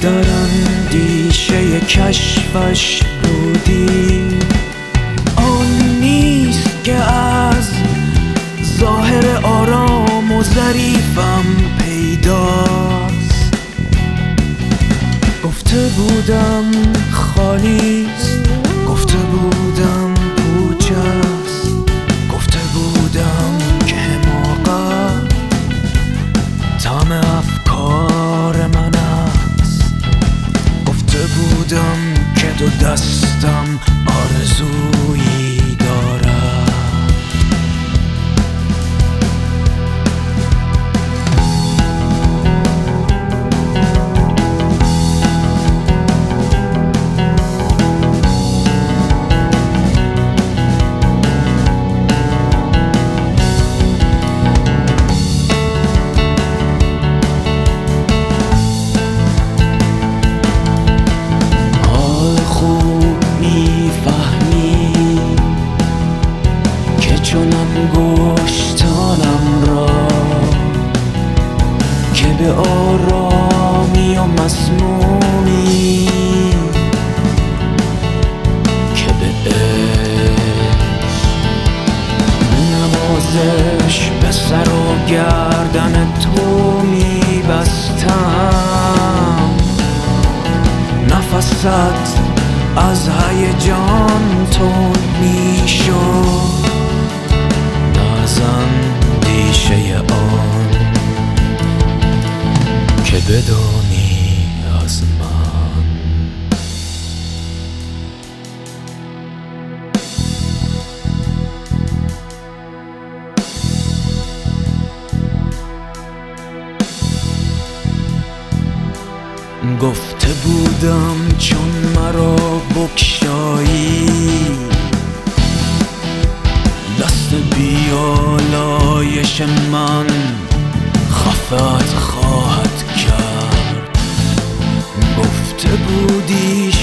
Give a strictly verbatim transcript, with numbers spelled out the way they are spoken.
در اندیشه کشفش بودی. آن نیست که از ظاهر آرام و ظریفم پیداست. گفته بودم خالیست، گفته بودم پوچست، گفته بودم که حماقت طعم افکار من است. گفته بودم که دو دستم آرزویی دارد. چونم گشتانم را که به آرامی و مسمومی، که به عشق نوازش به سر و گردن تو می بستم. نفست از هیجان تند می شد از اندیشه آن که بدانی از من. گفته بودم چون مرا بگشایی دست بیالایش من خفت خواهد کرد. گفته بودی